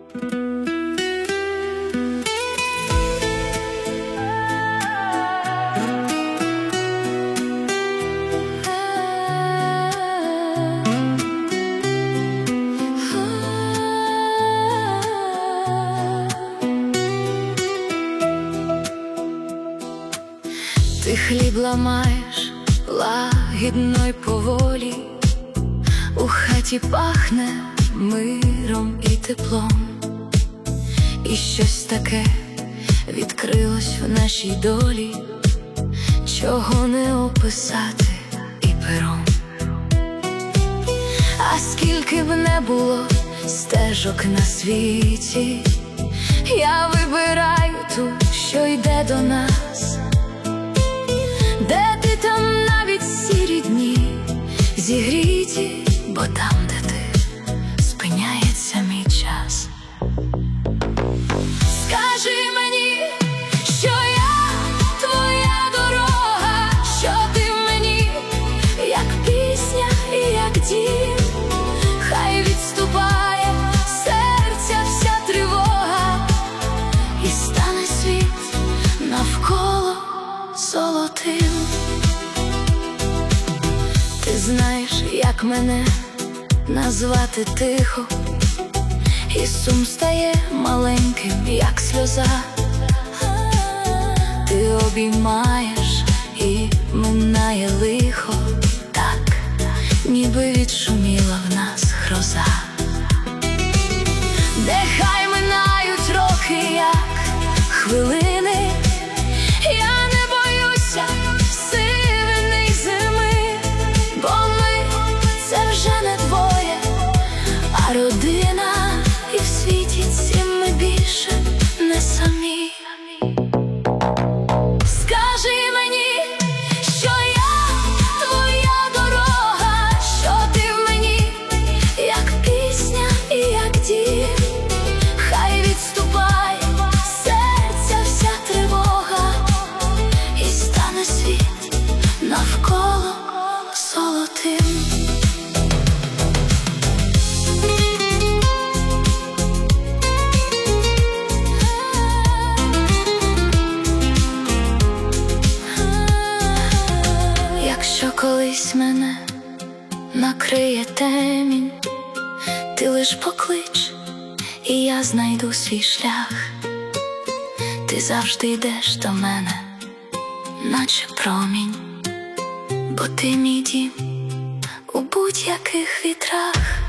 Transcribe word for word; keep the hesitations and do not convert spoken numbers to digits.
Ти хліб ламаєш лагідно й поволі, у хаті пахне миром і теплом, і щось таке відкрилось в нашій долі, чого не описати і пером. А скільки б не було стежок на світі, я вибираю ту, що йде до нас. Де ти, там навіть сірі дні зігріті, бо там, де ти, спиняється мій час. Скажи мені, що я твоя дорога, що ти в мені, як пісня і як дім. Хай відступає серця вся тривога, і стане світ навколо золотим. Ти знаєш, як мене назвати тихо, і сум стає маленьким, як сльоза. Ти обіймаєш і минає лихо, так, ніби відшуміла в нас гроза. Нехай минають роки, як хвилини, я не боюся сивини й зими, бо ми – це вже не двоє, а родина, і в світі цім ми більше не самі. Скажи мені, що я твоя дорога, що ти в мені, як пісня і як дім. Хай відступає серця вся тривога, і стане світ навколо золотим. Якщо колись мене накриє темінь, ти лиш поклич, і я знайду свій шлях. Ти завжди йдеш до мене, наче промінь, бо ти мій дім у будь-яких вітрах.